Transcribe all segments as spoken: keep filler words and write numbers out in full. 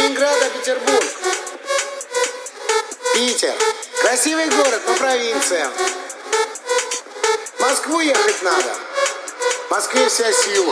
Ленинград, а Петербург. Питер. Красивый город, но провинция. В Москву ехать надо. В Москве вся сила.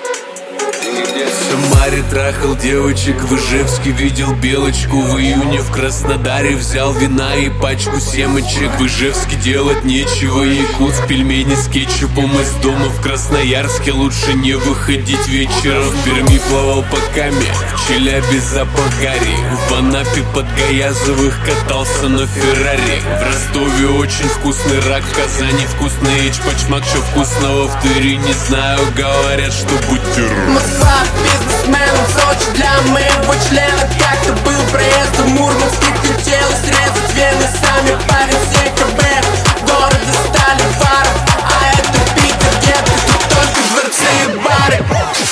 В Самаре трахал девочек, в Ижевске видел белочку. В июне в Краснодаре взял вина и пачку семечек. В Ижевске делать нечего, якутск, пельмени с кетчупом. Из дома в Красноярске лучше не выходить вечером. В Перми плавал по Каме, в Челябе запах гари. В Анапе под Гаязовых катался на Феррари. В Ростове очень вкусный рак, в Казани вкусный эчпачмак. Что вкусного в Твери, не знаю, говорят, что бутерброд. Москва, бизнесменом, Сочи для моего члена. Как-то был проезд в Мурманске, хотел срезать вены. Сами парень с ЕКБ, город достали фары. А это Питер, детка, тут только дворцы и бары.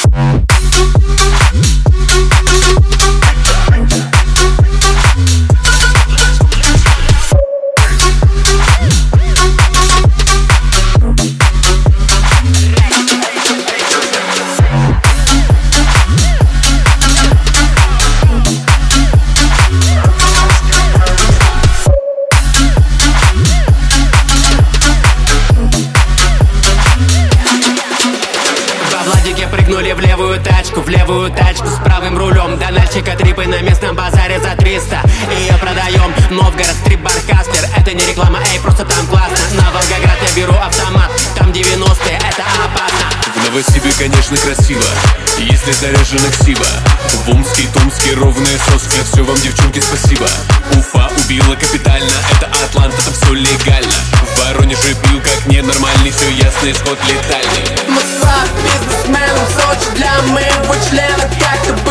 Прыгнули в левую тачку, в левую тачку с правым рулем. Дональчика трипы на местном базаре за триста. Ее продаем, Новгород, стрип-бар Каспер. Это не реклама, эй, просто там классно. На Волгоград я беру автомат, там девяностые, это опасно. В Новосибе, конечно, красиво, если заряжена ксива. В Омске и Томске ровные соски, все вам, девчонки, спасибо. Уфа убила капитально, это Атланта, там все легально. В Воронеже пил как ненормальный, все ясно, исход летальный. Москва, бизнесменом, Сочи для моего члена. Как-то